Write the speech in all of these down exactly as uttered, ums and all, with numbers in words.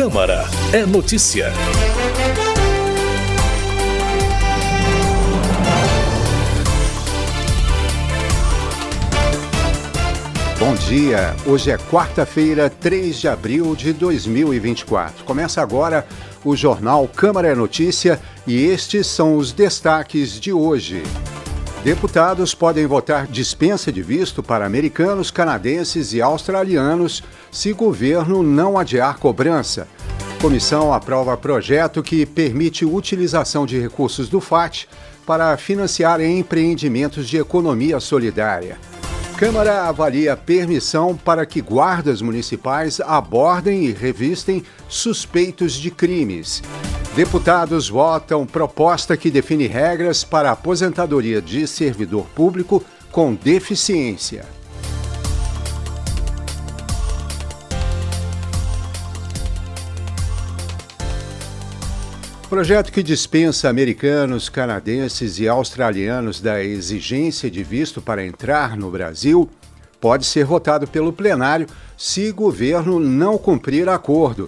Câmara é notícia. Bom dia, hoje é quarta-feira, três de abril de dois mil e vinte e quatro. Começa agora o jornal Câmara é Notícia e estes são os destaques de hoje. Deputados podem votar dispensa de visto para americanos, canadenses e australianos se governo não adiar cobrança. Comissão aprova projeto que permite utilização de recursos do F A T para financiar empreendimentos de economia solidária. Câmara avalia permissão para que guardas municipais abordem e revistem suspeitos de crimes. Deputados votam proposta que define regras para a aposentadoria de servidor público com deficiência. Projeto que dispensa americanos, canadenses e australianos da exigência de visto para entrar no Brasil pode ser votado pelo plenário se o governo não cumprir acordo.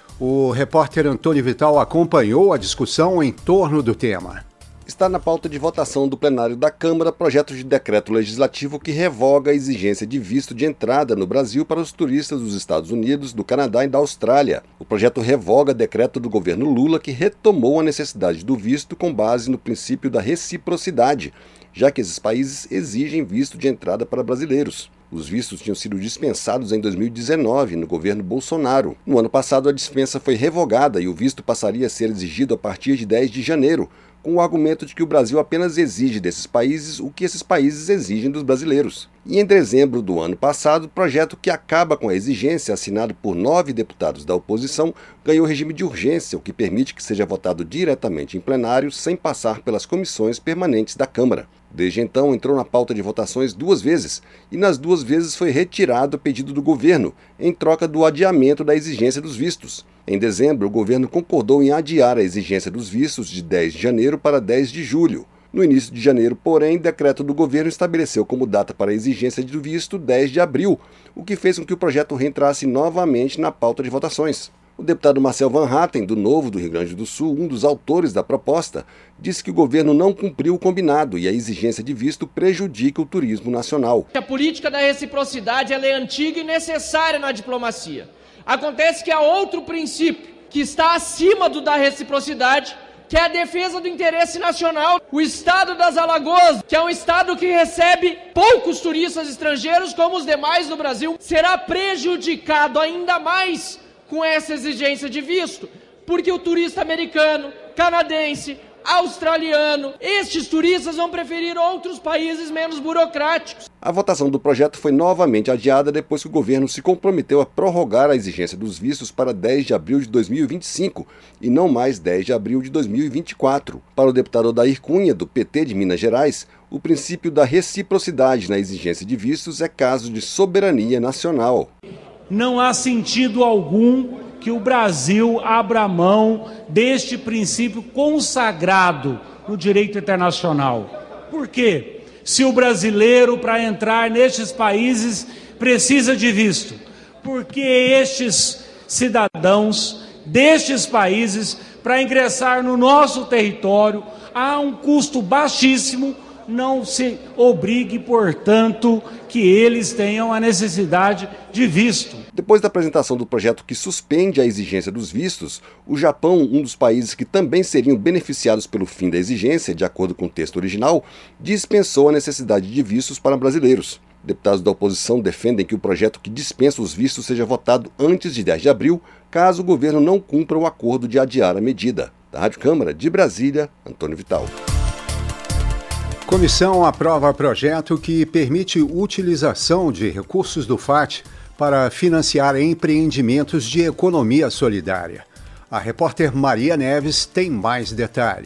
O repórter Antônio Vital acompanhou a discussão em torno do tema. Está na pauta de votação do plenário da Câmara projeto de decreto legislativo que revoga a exigência de visto de entrada no Brasil para os turistas dos Estados Unidos, do Canadá e da Austrália. O projeto revoga decreto do governo Lula que retomou a necessidade do visto com base no princípio da reciprocidade, já que esses países exigem visto de entrada para brasileiros. Os vistos tinham sido dispensados em dois mil e dezenove, no governo Bolsonaro. No ano passado, a dispensa foi revogada e o visto passaria a ser exigido a partir de dez de janeiro, com o argumento de que o Brasil apenas exige desses países o que esses países exigem dos brasileiros. E em dezembro do ano passado, o projeto que acaba com a exigência, assinado por nove deputados da oposição, ganhou regime de urgência, o que permite que seja votado diretamente em plenário, sem passar pelas comissões permanentes da Câmara. Desde então, entrou na pauta de votações duas vezes, e nas duas vezes foi retirado o pedido do governo, em troca do adiamento da exigência dos vistos. Em dezembro, o governo concordou em adiar a exigência dos vistos de dez de janeiro para dez de julho. No início de janeiro, porém, o decreto do governo estabeleceu como data para a exigência do visto dez de abril, o que fez com que o projeto reentrasse novamente na pauta de votações. O deputado Marcel Van Hatten, do Novo do Rio Grande do Sul, um dos autores da proposta, disse que o governo não cumpriu o combinado e a exigência de visto prejudica o turismo nacional. A política da reciprocidade ela é antiga e necessária na diplomacia. Acontece que há outro princípio que está acima do da reciprocidade, que é a defesa do interesse nacional. O estado das Alagoas, que é um estado que recebe poucos turistas estrangeiros como os demais no Brasil, será prejudicado ainda mais com essa exigência de visto, porque o turista americano, canadense, australiano, estes turistas vão preferir outros países menos burocráticos. A votação do projeto foi novamente adiada depois que o governo se comprometeu a prorrogar a exigência dos vistos para dez de abril de dois mil e vinte e cinco e não mais dez de abril de dois mil e vinte e quatro. Para o deputado Odair Cunha, do P T de Minas Gerais, o princípio da reciprocidade na exigência de vistos é caso de soberania nacional. Não há sentido algum que o Brasil abra mão deste princípio consagrado no direito internacional. Por quê? Se o brasileiro, para entrar nestes países, precisa de visto, porque estes cidadãos destes países, para ingressar no nosso território, há um custo baixíssimo, não se obrigue, portanto, que eles tenham a necessidade de visto. Depois da apresentação do projeto que suspende a exigência dos vistos, o Japão, um dos países que também seriam beneficiados pelo fim da exigência, de acordo com o texto original, dispensou a necessidade de vistos para brasileiros. Deputados da oposição defendem que o projeto que dispensa os vistos seja votado antes de dez de abril, caso o governo não cumpra o acordo de adiar a medida. Da Rádio Câmara, de Brasília, Antônio Vital. Comissão aprova projeto que permite utilização de recursos do F A T para financiar empreendimentos de economia solidária. A repórter Maria Neves tem mais detalhes.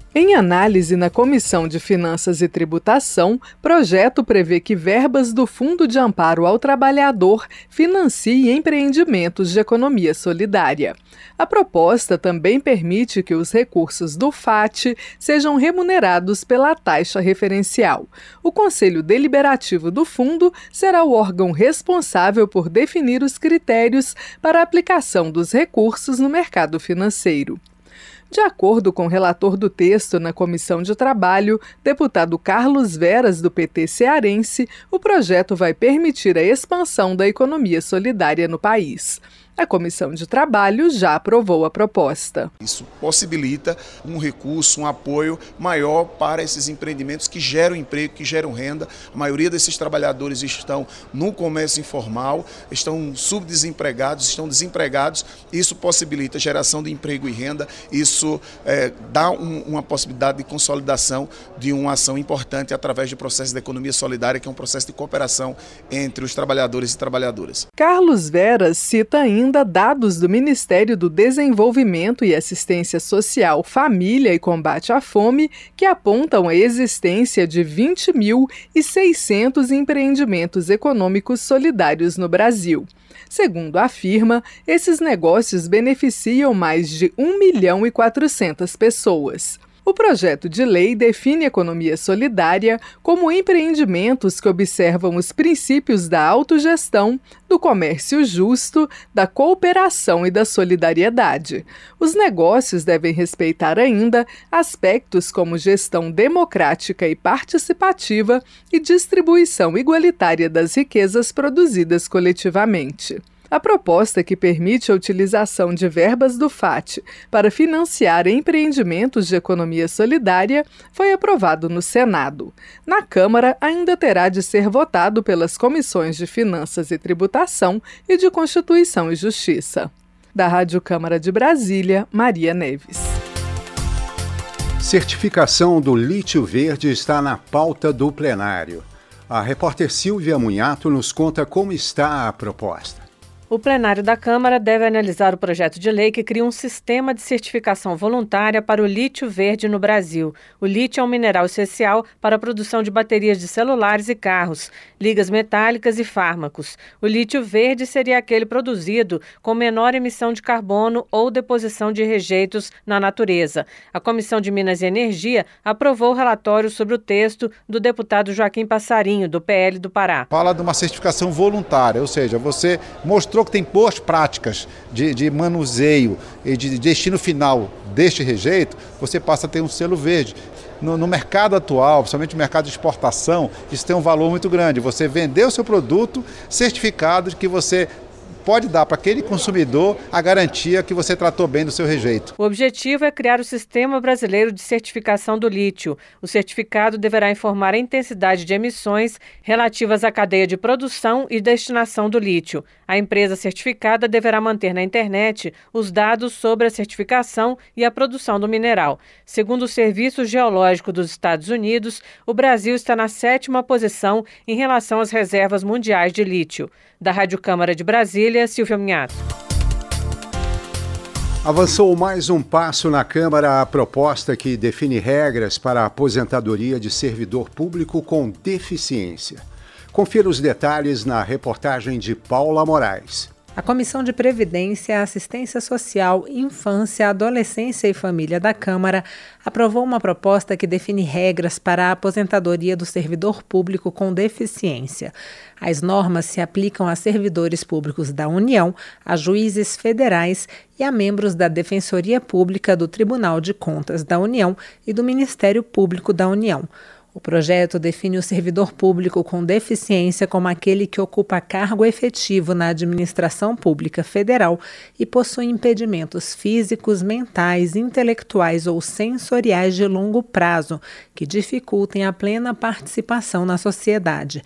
Em análise na Comissão de Finanças e Tributação, projeto prevê que verbas do Fundo de Amparo ao Trabalhador financiem empreendimentos de economia solidária. A proposta também permite que os recursos do F A T sejam remunerados pela taxa referencial. O Conselho Deliberativo do Fundo será o órgão responsável por definir os critérios para a aplicação dos recursos no mercado financeiro. De acordo com o relator do texto na Comissão de Trabalho, deputado Carlos Veras, do P T cearense, o projeto vai permitir a expansão da economia solidária no país. A Comissão de Trabalho já aprovou a proposta. Isso possibilita um recurso, um apoio maior para esses empreendimentos que geram emprego, que geram renda. A maioria desses trabalhadores estão no comércio informal, estão subdesempregados, estão desempregados. Isso possibilita a geração de emprego e renda. Isso é, dá um, uma possibilidade de consolidação de uma ação importante através do processo da economia solidária, que é um processo de cooperação entre os trabalhadores e trabalhadoras. Carlos Veras cita ainda dados do Ministério do Desenvolvimento e Assistência Social, Família e Combate à Fome, que apontam a existência de vinte mil e seiscentos empreendimentos econômicos solidários no Brasil. Segundo a firma, esses negócios beneficiam mais de um milhão e quatrocentas pessoas. O projeto de lei define economia solidária como empreendimentos que observam os princípios da autogestão, do comércio justo, da cooperação e da solidariedade. Os negócios devem respeitar ainda aspectos como gestão democrática e participativa e distribuição igualitária das riquezas produzidas coletivamente. A proposta, que permite a utilização de verbas do F A T para financiar empreendimentos de economia solidária, foi aprovado no Senado. Na Câmara, ainda terá de ser votado pelas comissões de Finanças e Tributação e de Constituição e Justiça. Da Rádio Câmara de Brasília, Maria Neves. Certificação do lítio verde está na pauta do plenário. A repórter Silvia Munhato nos conta como está a proposta. O plenário da Câmara deve analisar o projeto de lei que cria um sistema de certificação voluntária para o lítio verde no Brasil. O lítio é um mineral essencial para a produção de baterias de celulares e carros, ligas metálicas e fármacos. O lítio verde seria aquele produzido com menor emissão de carbono ou deposição de rejeitos na natureza. A Comissão de Minas e Energia aprovou o relatório sobre o texto do deputado Joaquim Passarinho, do P L do Pará. Fala de uma certificação voluntária, ou seja, você mostrou que tem boas práticas de, de manuseio e de destino final deste rejeito, você passa a ter um selo verde. No, no mercado atual, principalmente no mercado de exportação, isso tem um valor muito grande. Você vender o seu produto certificado de que você pode dar para aquele consumidor a garantia que você tratou bem do seu rejeito. O objetivo é criar o Sistema Brasileiro de Certificação do Lítio. O certificado deverá informar a intensidade de emissões relativas à cadeia de produção e destinação do lítio. A empresa certificada deverá manter na internet os dados sobre a certificação e a produção do mineral. Segundo o Serviço Geológico dos Estados Unidos, o Brasil está na sétima posição em relação às reservas mundiais de lítio. Da Rádio Câmara de Brasília, Silvia Munhato. Avançou mais um passo na Câmara a proposta que define regras para a aposentadoria de servidor público com deficiência. Confira os detalhes na reportagem de Paula Moraes. A Comissão de Previdência, Assistência Social, Infância, Adolescência e Família da Câmara aprovou uma proposta que define regras para a aposentadoria do servidor público com deficiência. As normas se aplicam a servidores públicos da União, a juízes federais e a membros da Defensoria Pública, do Tribunal de Contas da União e do Ministério Público da União. O projeto define o servidor público com deficiência como aquele que ocupa cargo efetivo na administração pública federal e possui impedimentos físicos, mentais, intelectuais ou sensoriais de longo prazo que dificultem a plena participação na sociedade.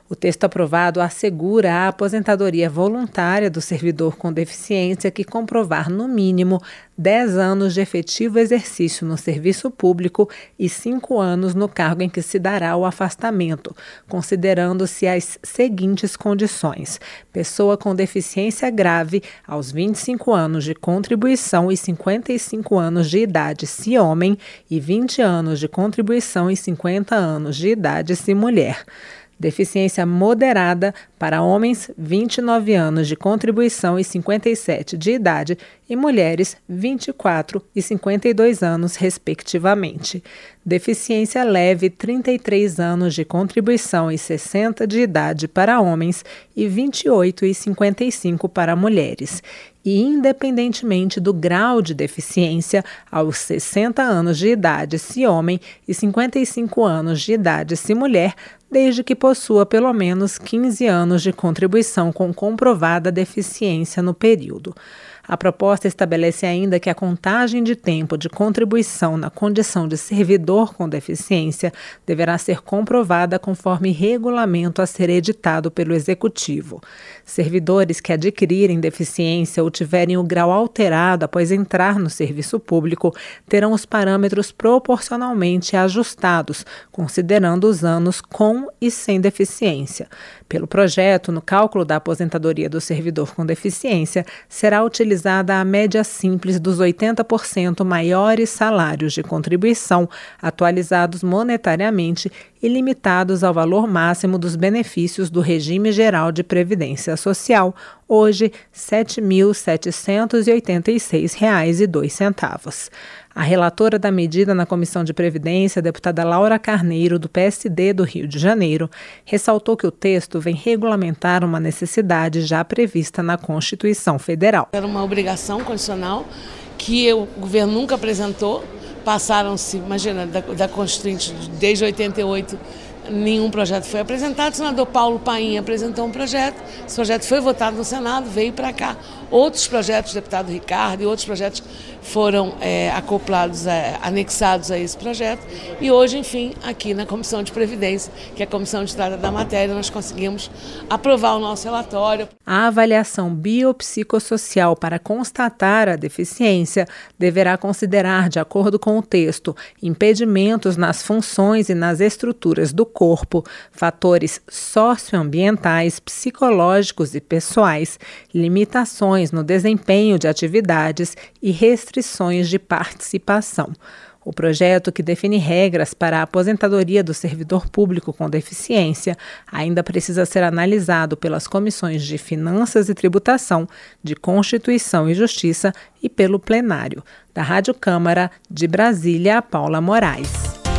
O texto aprovado assegura a aposentadoria voluntária do servidor com deficiência que comprovar, no mínimo, dez anos de efetivo exercício no serviço público e cinco anos no cargo em que se dará o afastamento, considerando-se as seguintes condições: pessoa com deficiência grave aos vinte e cinco anos de contribuição e cinquenta e cinco anos de idade se homem e vinte anos de contribuição e cinquenta anos de idade se mulher. Deficiência moderada para homens, vinte e nove anos de contribuição e cinquenta e sete de idade, e mulheres, vinte e quatro e cinquenta e dois anos, respectivamente. Deficiência leve, trinta e três anos de contribuição e sessenta de idade para homens e vinte e oito e cinquenta e cinco para mulheres. E, independentemente do grau de deficiência, aos sessenta anos de idade se homem e cinquenta e cinco anos de idade se mulher, desde que possua pelo menos quinze anos de contribuição com comprovada deficiência no período. A proposta estabelece ainda que a contagem de tempo de contribuição na condição de servidor com deficiência deverá ser comprovada conforme regulamento a ser editado pelo Executivo. Servidores que adquirirem deficiência ou tiverem o grau alterado após entrar no serviço público terão os parâmetros proporcionalmente ajustados, considerando os anos com e sem deficiência. Pelo projeto, no cálculo da aposentadoria do servidor com deficiência, será utilizada a média simples dos oitenta por cento maiores salários de contribuição, atualizados monetariamente e limitados ao valor máximo dos benefícios do Regime Geral de Previdência Social, hoje sete mil setecentos e oitenta e seis reais e dois centavos. A relatora da medida na Comissão de Previdência, a deputada Laura Carneiro, do P S D do Rio de Janeiro, ressaltou que o texto vem regulamentar uma necessidade já prevista na Constituição Federal. Era uma obrigação constitucional que o governo nunca apresentou. Passaram-se, imagina, da, da Constituinte desde oitenta e oito, nenhum projeto foi apresentado. O senador Paulo Paim apresentou um projeto, esse projeto foi votado no Senado, veio para cá. Outros projetos, o deputado Ricardo e outros projetos foram é, acoplados, é, anexados a esse projeto. E hoje, enfim, aqui na Comissão de Previdência, que é a comissão de trata da matéria, nós conseguimos aprovar o nosso relatório. A avaliação biopsicossocial para constatar a deficiência deverá considerar, de acordo com o texto, impedimentos nas funções e nas estruturas do corpo, fatores socioambientais, psicológicos e pessoais, limitações no desempenho de atividades e restrições de participação. O projeto, que define regras para a aposentadoria do servidor público com deficiência, ainda precisa ser analisado pelas comissões de Finanças e Tributação, de Constituição e Justiça e pelo plenário. Da Rádio Câmara, de Brasília, Paula Moraes.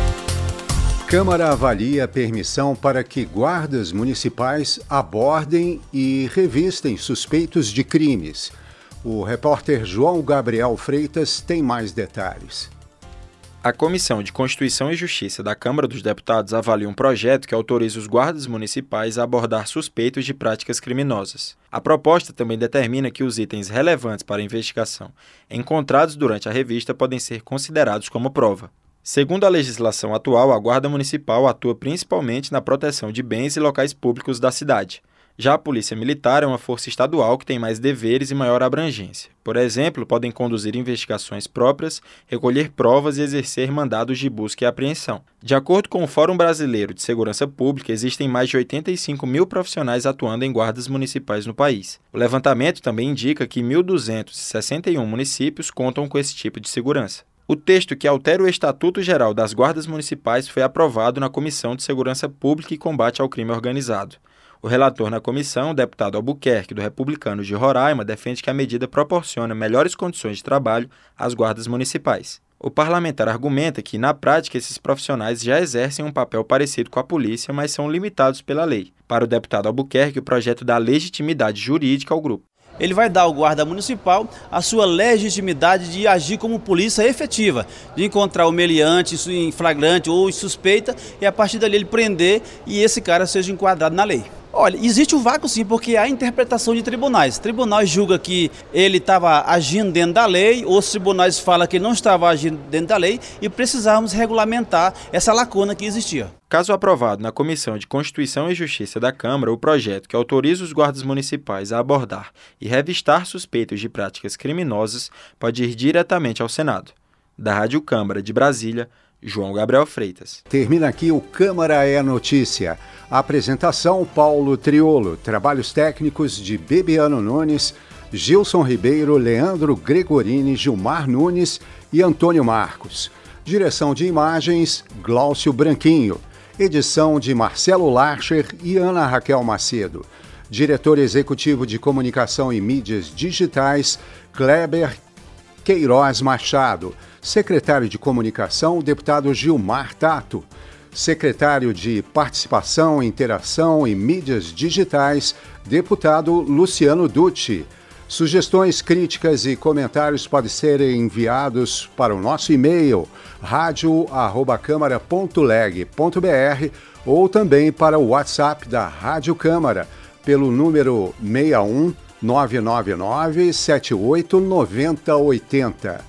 Câmara avalia permissão para que guardas municipais abordem e revistem suspeitos de crimes. O repórter João Gabriel Freitas tem mais detalhes. A Comissão de Constituição e Justiça da Câmara dos Deputados avalia um projeto que autoriza os guardas municipais a abordar suspeitos de práticas criminosas. A proposta também determina que os itens relevantes para a investigação encontrados durante a revista podem ser considerados como prova. Segundo a legislação atual, a Guarda Municipal atua principalmente na proteção de bens e locais públicos da cidade. Já a Polícia Militar é uma força estadual que tem mais deveres e maior abrangência. Por exemplo, podem conduzir investigações próprias, recolher provas e exercer mandados de busca e apreensão. De acordo com o Fórum Brasileiro de Segurança Pública, existem mais de oitenta e cinco mil profissionais atuando em guardas municipais no país. O levantamento também indica que mil duzentos e sessenta e um municípios contam com esse tipo de segurança. O texto que altera o Estatuto Geral das Guardas Municipais foi aprovado na Comissão de Segurança Pública e Combate ao Crime Organizado. O relator na comissão, o deputado Albuquerque, do Republicanos de Roraima, defende que a medida proporciona melhores condições de trabalho às guardas municipais. O parlamentar argumenta que, na prática, esses profissionais já exercem um papel parecido com a polícia, mas são limitados pela lei. Para o deputado Albuquerque, o projeto dá legitimidade jurídica ao grupo. Ele vai dar ao guarda municipal a sua legitimidade de agir como polícia efetiva, de encontrar o meliante em flagrante ou em suspeita e a partir dali ele prender e esse cara seja enquadrado na lei. Olha, existe um vácuo sim, porque há interpretação de tribunais. Tribunal julga que ele estava agindo dentro da lei, outros tribunais falam que ele não estava agindo dentro da lei e precisávamos regulamentar essa lacuna que existia. Caso aprovado na Comissão de Constituição e Justiça da Câmara, o projeto que autoriza os guardas municipais a abordar e revistar suspeitos de práticas criminosas pode ir diretamente ao Senado. Da Rádio Câmara de Brasília, João Gabriel Freitas. Termina aqui o Câmara é Notícia. A apresentação, Paulo Triolo. Trabalhos técnicos de Bebiano Nunes, Gilson Ribeiro, Leandro Gregorini, Gilmar Nunes e Antônio Marcos. Direção de imagens, Glaucio Branquinho. Edição de Marcelo Larcher e Ana Raquel Macedo. Diretor executivo de comunicação e mídias digitais, Kleber Queiroz Machado. Secretário de comunicação, deputado Gilmar Tato. Secretário de participação, interação e mídias digitais, deputado Luciano Dutti. Sugestões, críticas e comentários podem ser enviados para o nosso e-mail radio arroba câmara ponto leg ponto br ou também para o WhatsApp da Rádio Câmara pelo número seis um nove nove nove sete oito nove zero oito zero.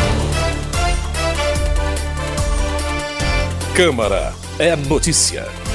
Câmara é Notícia.